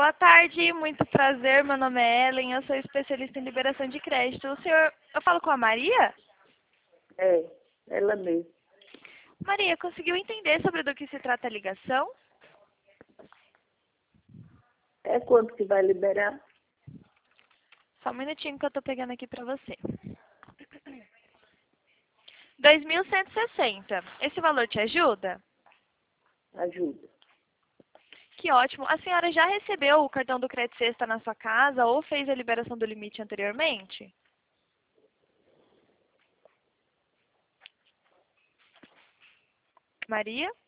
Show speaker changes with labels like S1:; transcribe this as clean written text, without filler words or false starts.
S1: Boa tarde, muito prazer. Meu nome é Ellen, eu sou especialista em liberação de crédito. Eu falo com a Maria?
S2: É, ela mesmo.
S1: Maria, conseguiu entender sobre do que se trata a ligação?
S2: É quanto que vai liberar?
S1: Só um minutinho que eu tô pegando aqui pra você. 2.160. Esse valor te ajuda?
S2: Ajuda.
S1: Que ótimo. A senhora já recebeu o cartão do Crédito Sexta na sua casa ou fez a liberação do limite anteriormente? Maria?